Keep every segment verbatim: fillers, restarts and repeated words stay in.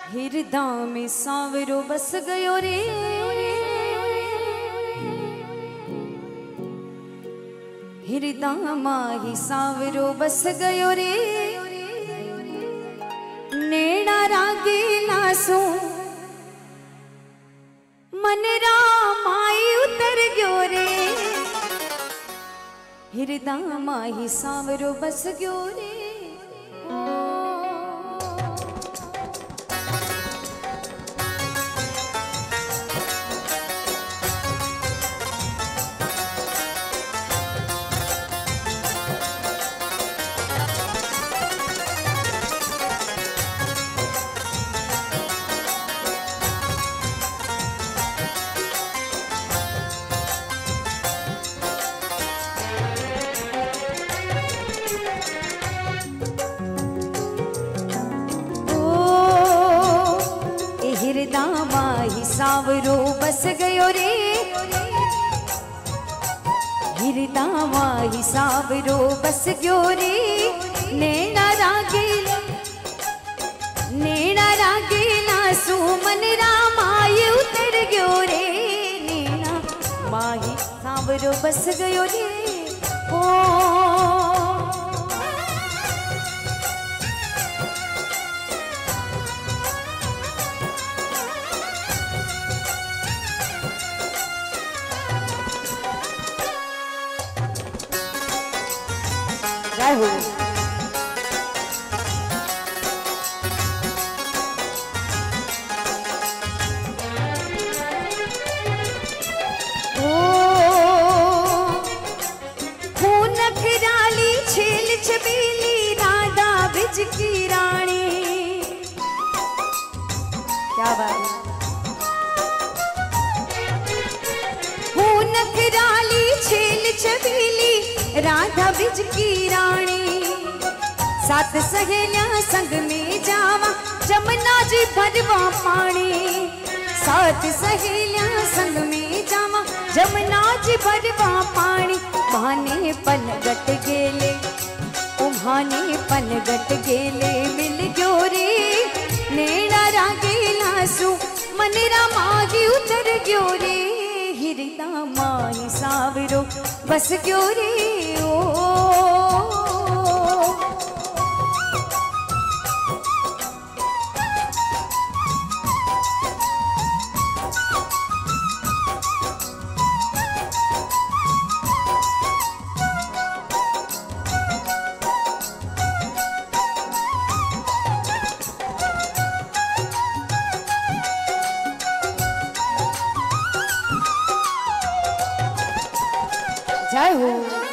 हृदय में सांवरो बस गयो रे, हृदय माही सांवरो बस गयो रे, नेड़ा रागे लासो मन रामाई उतर गयो रे, हृदय माही सांवरो बस गयो रे। हृदय माही सांवरो बस गयो रे, हृदय माही सांवरो बस गयो रे, नैना रागेला नैना रागेला सो मन रामाय उतर गयो रे, नैना माही सांवरो बस गयो रे। ओ जय हो। फूनक राली छेल छबीली राधा बिज की रानी, क्या बात है। फूनक राली छेल छबीली राधा बिज की रानी, सात सहेलियां संग में जावा जमुना जी भरवा पानी, सात सहेलियां संग में जावा जमुना जी भरवा पानी, भाने पनगट गेले ओ भाने पनगट गेले मिल गयो रे, नैना रागेला सो मन रामागी उतर गयो रे, हृदय माही सांवरो बस गयो रे। ओ जय हो।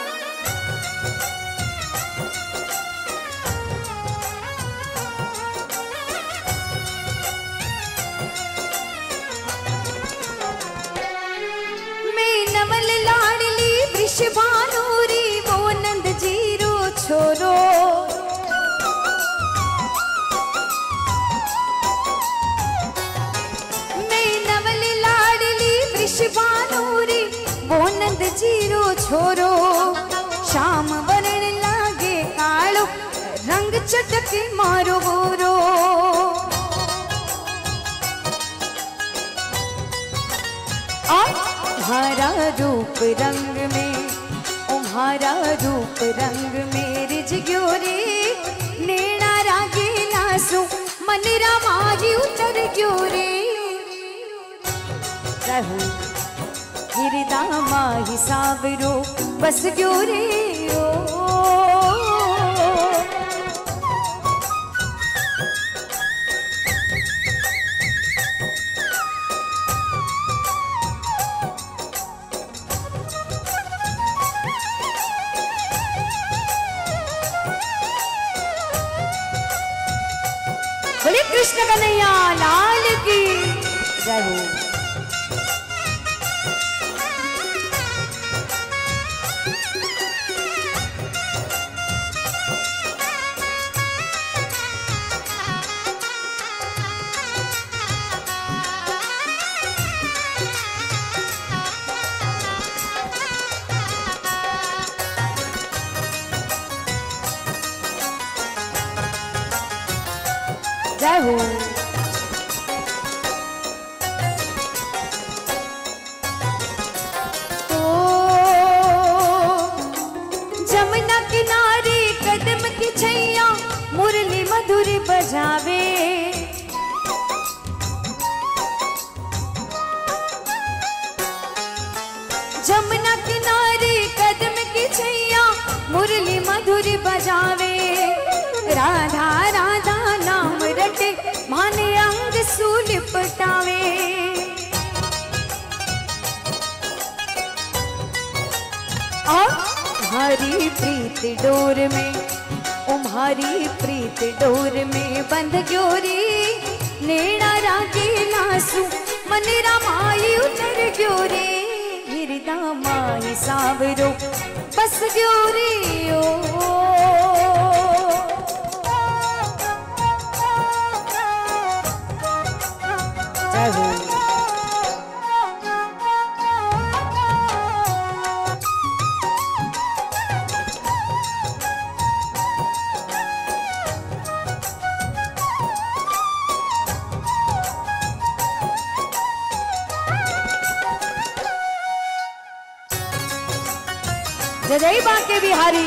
मैं नवल लाडली वृषभानुरी वो नंद जीरो छोरो, मैं नवल लाडली वृषभानुरी वो नंद जीरो छोरो, शाम वरण लागे कालो रंग चटके मारो गोरो, तुम्हारा रूप रंग में तुम्हारा रूप रंग में रिझ गयो रे, नैना रागेला सो मन रामाही उतर गयो रे। हृदय माही सांवरो बस गयो रे। ओ बोले कृष्ण कन्हैया लाल की जय हो। जय हो। सूल पटावे। और तुम्हारी प्रीत डोर में, तुम्हारी प्रीत डोर में बंध ग्योरी, नेड़ा रागे लासू मन रामाई उतर ग्योरे, हृदय माई सावरो बस ग्योरी ओ। जय हो। जय बांके बिहारी।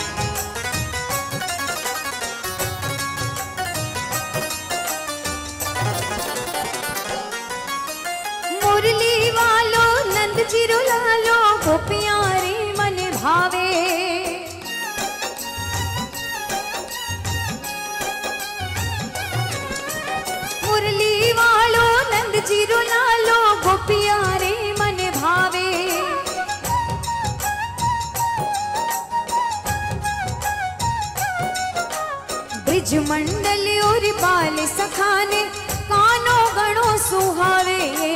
मुरली वालो नंद जी रुलालो, गोपियां रे मन भावे। मुरली वालो नंद जी रुलालो, गोपियां रे मन भावे। ब्रिज मंडल और बाल सखाने, कानो गणो सुहावे।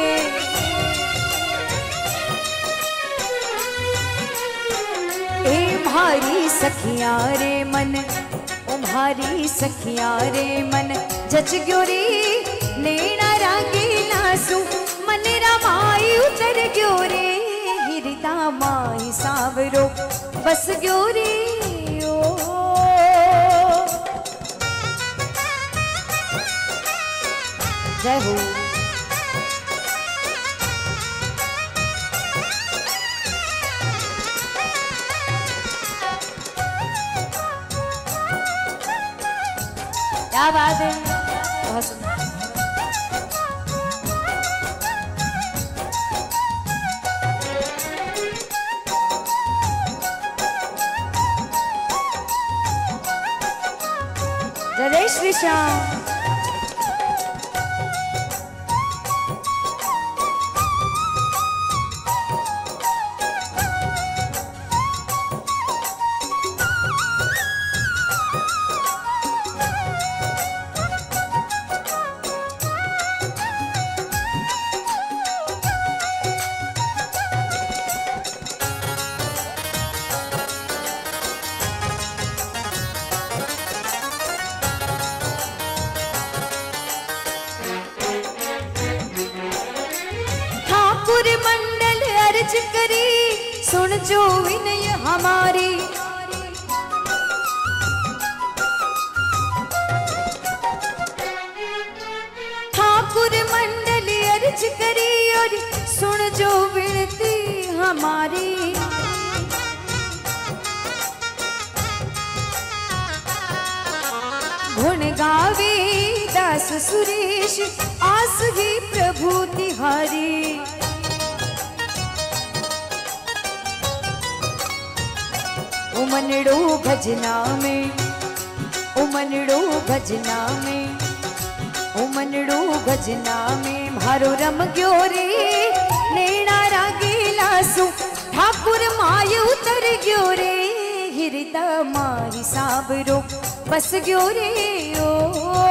ए भारी सखिया रे मन, ओ भारी सखिया रे मन, जच ग्योरी नेड़ा रागे लासू मन रामाई उतर ग्योरे, हृदय माई सावरो बस ग्योरी ओ। जय हो। क्या बात है, बहुत सुंदर। जय श्री श्याम। मंडल अर्ज करी, सुन जो विनय हमारी। ठाकुर मंडल अर्ज करी और सुन जो विनती हमारी। गुण गावे दास सुरेश, आस ही प्रभु तिहारी। उमनड़ो भजना में, उमनड़ो भजना में, उमनड़ो भजना में भारो रम ग्योरे, नेड़ा रागे लासू ठाकुर माय उतर ग्योरे, हृदय माई सावरो बस ग्योरे ओ।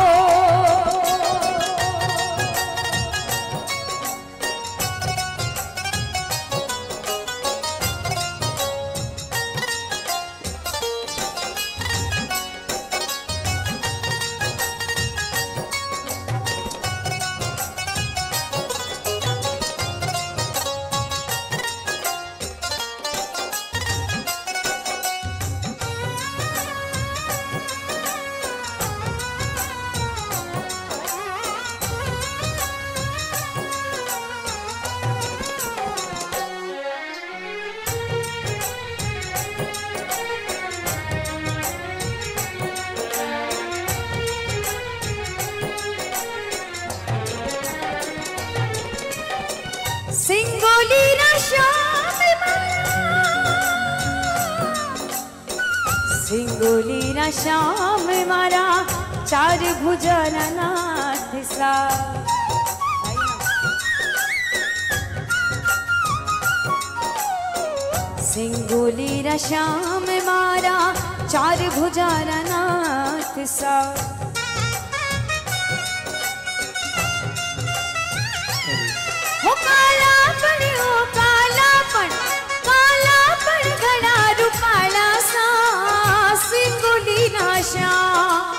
सिंगोली ना श्याम सिंगोली ना श्याम मारा, चार भुजा नाथ सा। सिंगोली रा श्याम मारा चार भुजारा नाथ सा। हो काला पण हो काला पण काला पण घड़ा रूपाला सा सिंगोली रा श्याम।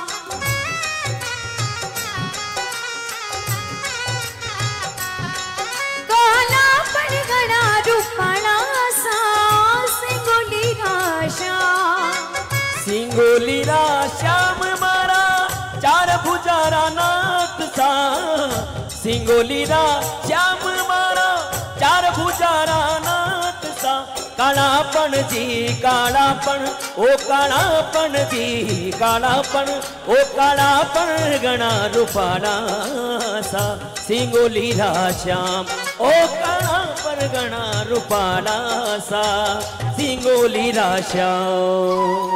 काला पण घड़ा रूपाला सा सिंगोली रा श्याम। सिंगोली रा श्याम मारा चार भुजारा नाथ सा। सिंगोली रा श्याम मारा चार भुजारा नाथ सा। कालापन जी कालापन ओ कालापन जी कालापन ओ कालापन गणा रूपाला सा। सिंगोली रा श्याम ओ कालापन गणा रूपाला सा। सिंगोली रा श्याम।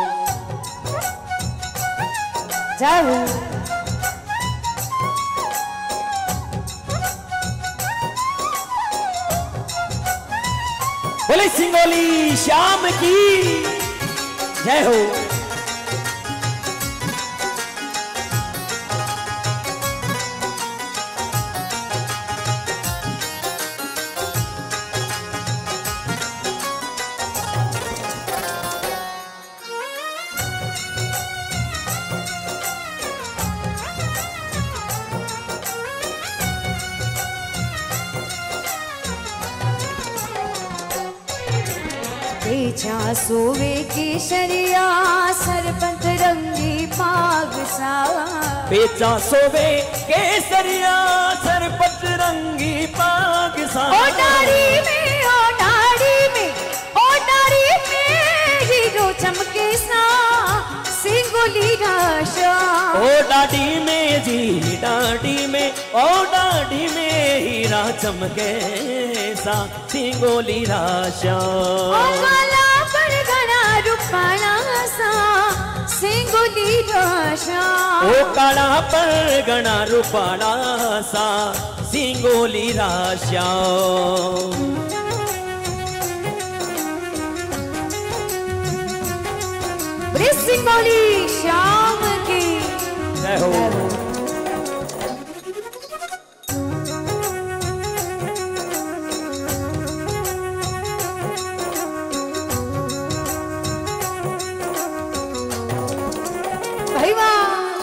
जाऊ बोले सिंगोली श्याम की जय हो। बेचा सोवे केसरिया सरपंच रंगी पाग सा। बेचा सोवे केसरिया सरपंच रंगी पाग सा। ओ डाड़ी में ओ डाड़ी में ओ डाड़ी में हीरो चमके सा सिंगोली रा श्याम। ओ डाडी में जी डाडी में ओ डाडी में हीरा चमके सा सिंगोली रा श्याम। ओ काला पण घड़ा रूपाला सा सिंगोली रा श्याम। ओ काला पर गणा रूपाला सा सिंगोली रा श्याम। सिंगोली श्याम की जय हो। भाई वाह।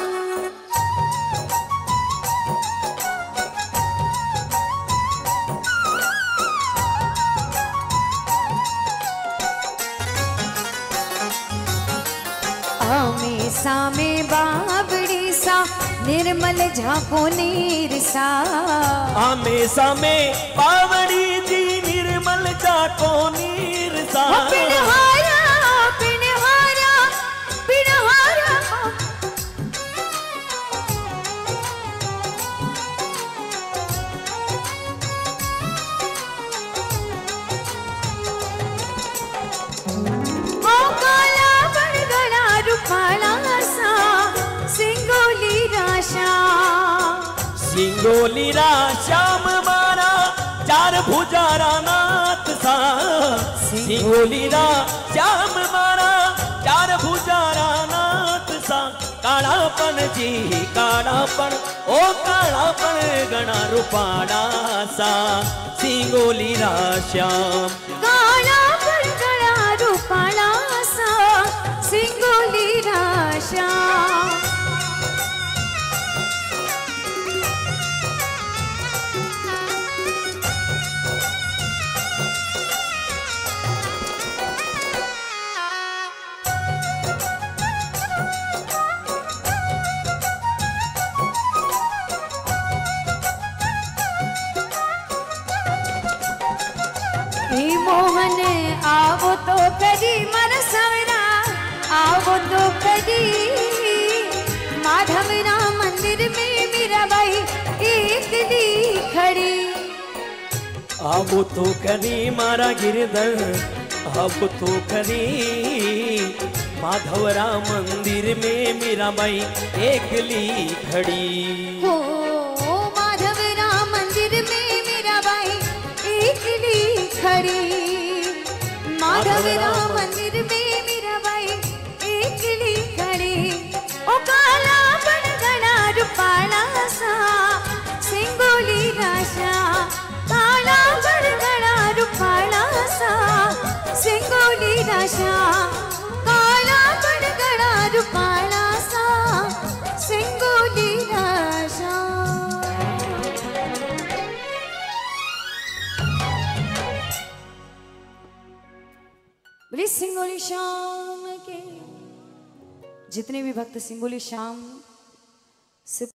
हमेशा में बावड़ी सा निर्मल झांको नीर सा। हमेशा में बावड़ी जी निर्मल झांको नीर सा। पिनहारा पिनहारा पिनहारा ओ काला पण घड़ा रूपाला सा सिंगोली रा श्याम। सिंगोली रा श्याम मारा चार भुजारा नाथ सा। सिंगोली रा श्याम मारा चार भुजारा नाथ सा। कालापन जी कालापन ओ कालापन गणा रूपाला सा सिंगोली रा श्याम। काला पण घड़ा रूपाला सा सिंगोली रा श्याम। हे मोहन आवो तो करी मन सवरा आवो तो करी माधवरा मंदिर में मीराबाई एकली खड़ी। आवो तो करी मारा गिरधर अब तो करी माधवरा मंदिर में मीराबाई एकली खड़ी। हो सिंगोली राशा काला बनगड़ा रूपाला सा सिंगोली राशा। बोले सिंगोली श्याम के जितने भी भक्त सिंगोली श्याम से